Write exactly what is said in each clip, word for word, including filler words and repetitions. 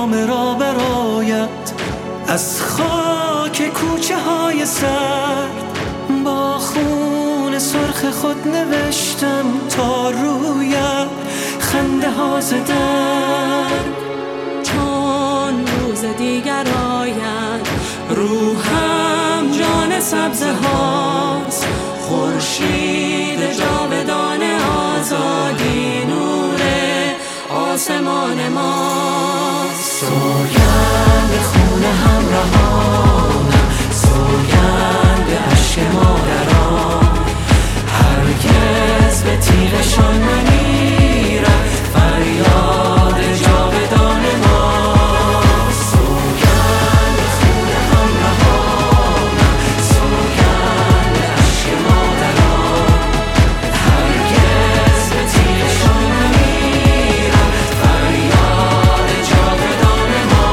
نامه را برایت از خاک کوچه های سرد با خون سرخ خود نوشتم تا رویت خنده ها زدن. چون روز دیگر آید روحم جان سبزه هاست، خورشید جاودان آزادی نور آسمان ماست. سوگند خون همراهانم، سوگند اشک مادران، هرگز به تیغشان نمیرد فریاد جاودان ماست. سوگند خون همراهانم، سوگند اشک مادران، هرگز به تیغشان نمیرد فریاد جاودان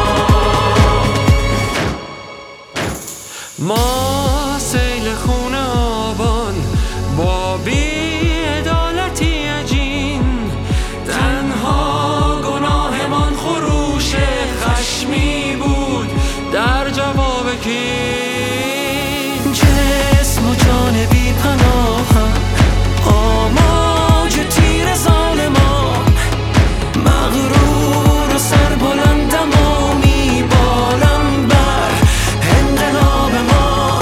ما. ما سیل خون آبان با بی‌عدالتی عجین، تنها گناهمان خروش خشمی بود در جواب کین. جسم و جان بی پناهم، آماج تیر ظالمان، مغرور و سربلندم و میبالم بر انقلاب ما.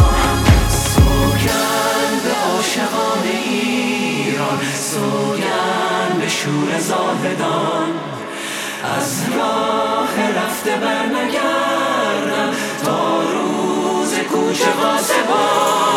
سوگند به عاشقان ایران، سوگند به شور زاهدان، از راه رفته برنگردم تا روز کوچه قاسبان.